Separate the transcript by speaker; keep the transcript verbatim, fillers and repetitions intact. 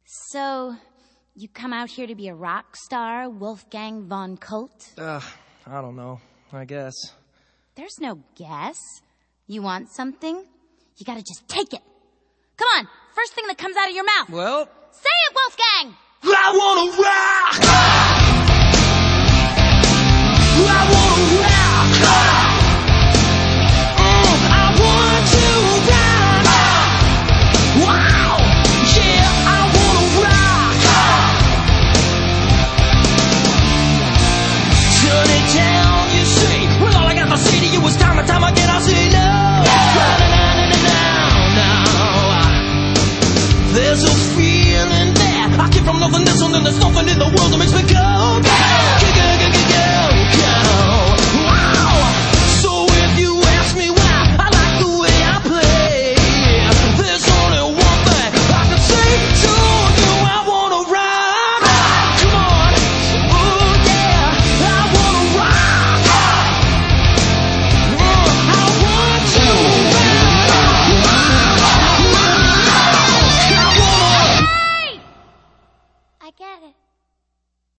Speaker 1: So, you come out here to be a rock star, Wolfgang von Colt?
Speaker 2: Uh, I don't know. I guess.
Speaker 1: There's no guess. You want something? You gotta just take it. Come on, first thing that comes out of your mouth.
Speaker 2: Well...
Speaker 1: Say it, Wolfgang!
Speaker 3: I wanna rock! I wanna rock! Mm, I want to rock! Wow! Yeah, I wanna rock! Turn it down, you see. Well, all I got to say to you is time and time again I say no. There's a feeling there. I came from nothing, this one, and there's nothing in the world that makes me go.